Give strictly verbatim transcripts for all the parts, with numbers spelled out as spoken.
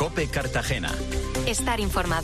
COPE Cartagena. Estar informado.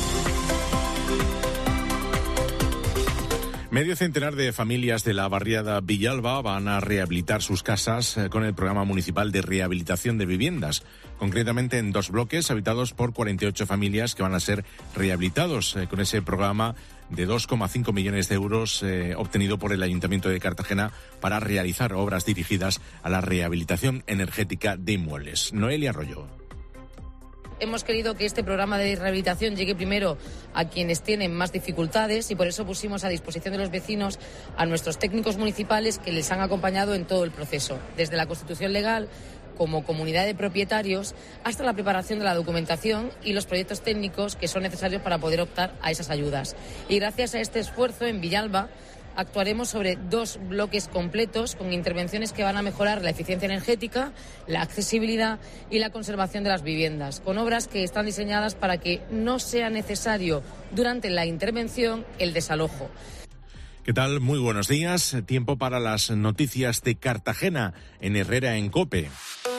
Medio centenar de familias de la barriada Villalba van a rehabilitar sus casas con el programa municipal de rehabilitación de viviendas, concretamente en dos bloques habitados por cuarenta y ocho familias que van a ser rehabilitados con ese programa de dos coma cinco millones de euros eh, obtenido por el Ayuntamiento de Cartagena para realizar obras dirigidas a la rehabilitación energética de inmuebles. Noelia Arroyo. Hemos querido que este programa de rehabilitación llegue primero a quienes tienen más dificultades y por eso pusimos a disposición de los vecinos a nuestros técnicos municipales que les han acompañado en todo el proceso, desde la constitución legal como comunidad de propietarios hasta la preparación de la documentación y los proyectos técnicos que son necesarios para poder optar a esas ayudas. Y gracias a este esfuerzo en Villalba actuaremos sobre dos bloques completos con intervenciones que van a mejorar la eficiencia energética, la accesibilidad y la conservación de las viviendas, con obras que están diseñadas para que no sea necesario durante la intervención el desalojo. ¿Qué tal? Muy buenos días. Tiempo para las noticias de Cartagena en Herrera en COPE.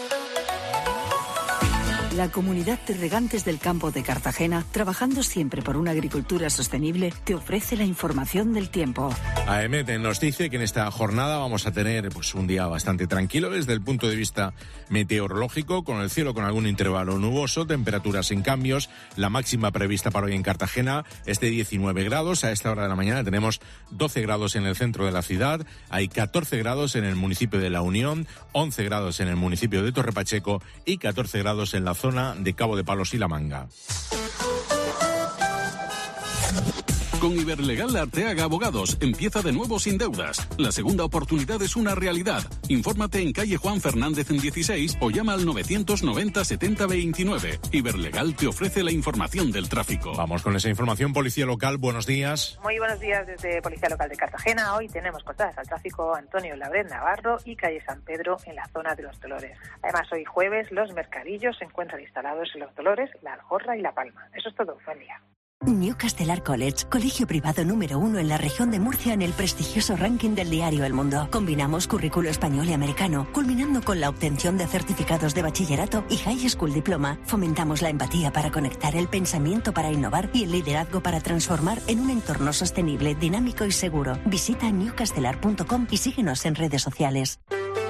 La Comunidad de Regantes del Campo de Cartagena, trabajando siempre por una agricultura sostenible, te ofrece la información del tiempo. A E M E T nos dice que en esta jornada vamos a tener pues un día bastante tranquilo desde el punto de vista meteorológico, con el cielo con algún intervalo nuboso, temperaturas sin cambios. La máxima prevista para hoy en Cartagena es de diecinueve grados. A esta hora de la mañana tenemos doce grados en el centro de la ciudad, hay catorce grados en el municipio de La Unión, once grados en el municipio de Torre Pacheco y catorce grados en la zona de Cabo de Palos y La Manga. Con Iberlegal Arteaga Abogados, empieza de nuevo sin deudas. La segunda oportunidad es una realidad. Infórmate en calle Juan Fernández en dieciséis o llama al novecientos noventa setenta veintinueve. Iberlegal te ofrece la información del tráfico. Vamos con esa información. Policía Local, buenos días. Muy buenos días desde Policía Local de Cartagena. Hoy tenemos cortadas al tráfico Antonio Labret Navarro y calle San Pedro en la zona de Los Dolores. Además, hoy jueves los mercadillos se encuentran instalados en Los Dolores, La Algorra y La Palma. Eso es todo. Buen día. New Castelar College, colegio privado número uno en la región de Murcia en el prestigioso ranking del diario El Mundo. Combinamos currículo español y americano, culminando con la obtención de certificados de bachillerato y High School Diploma. Fomentamos la empatía para conectar, el pensamiento para innovar y el liderazgo para transformar en un entorno sostenible, dinámico y seguro. Visita new castelar punto com y síguenos en redes sociales.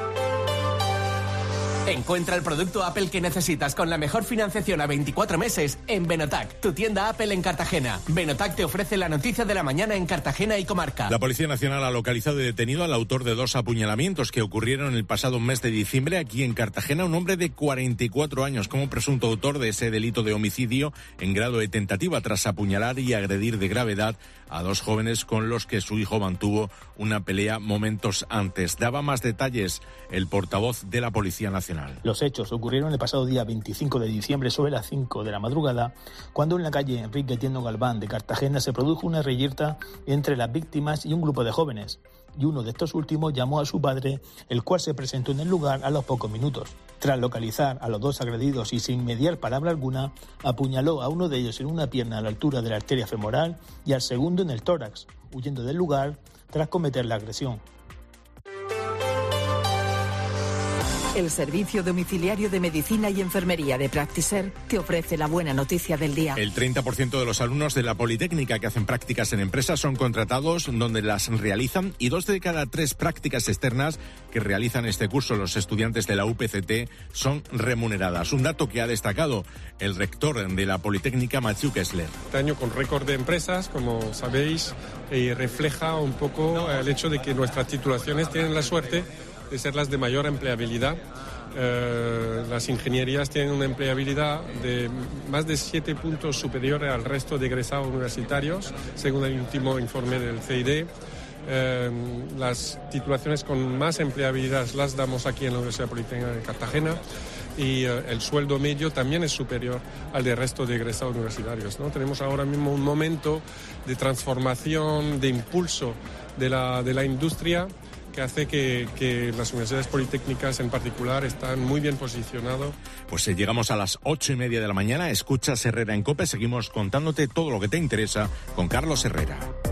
Encuentra el producto Apple que necesitas con la mejor financiación a veinticuatro meses en Benotac, tu tienda Apple en Cartagena. Benotac te ofrece la noticia de la mañana en Cartagena y comarca. La Policía Nacional ha localizado y detenido al autor de dos apuñalamientos que ocurrieron el pasado mes de diciembre aquí en Cartagena. Un hombre de cuarenta y cuatro años como presunto autor de ese delito de homicidio en grado de tentativa tras apuñalar y agredir de gravedad a dos jóvenes con los que su hijo mantuvo una pelea momentos antes. Daba más detalles el portavoz de la Policía Nacional. Los hechos ocurrieron el pasado día veinticinco de diciembre sobre las cinco de la madrugada, cuando en la calle Enrique Tiendo Galván de Cartagena se produjo una reyerta entre las víctimas y un grupo de jóvenes, y uno de estos últimos llamó a su padre, el cual se presentó en el lugar a los pocos minutos. Tras localizar a los dos agredidos y sin mediar palabra alguna, apuñaló a uno de ellos en una pierna a la altura de la arteria femoral y al segundo en el tórax, huyendo del lugar tras cometer la agresión. El Servicio Domiciliario de Medicina y Enfermería de Practiser te ofrece la buena noticia del día. El treinta por ciento de los alumnos de la Politécnica que hacen prácticas en empresas son contratados donde las realizan y dos de cada tres prácticas externas que realizan este curso los estudiantes de la U P C T son remuneradas. Un dato que ha destacado el rector de la Politécnica, Mathieu Kessler. Este año con récord de empresas, como sabéis, y refleja un poco el hecho de que nuestras titulaciones tienen la suerte de ser las de mayor empleabilidad. Eh, las ingenierías tienen una empleabilidad de más de siete puntos superior al resto de egresados universitarios, según el último informe del C I D. Eh, las titulaciones con más empleabilidad las damos aquí en la Universidad Politécnica de Cartagena y eh, el sueldo medio también es superior al del resto de egresados universitarios, ¿no? Tenemos ahora mismo un momento de transformación, de impulso de la, de la industria que hace que, que las universidades politécnicas en particular están muy bien posicionadas. Pues eh, llegamos a las ocho y media de la mañana, escuchas Herrera en COPE, seguimos contándote todo lo que te interesa con Carlos Herrera.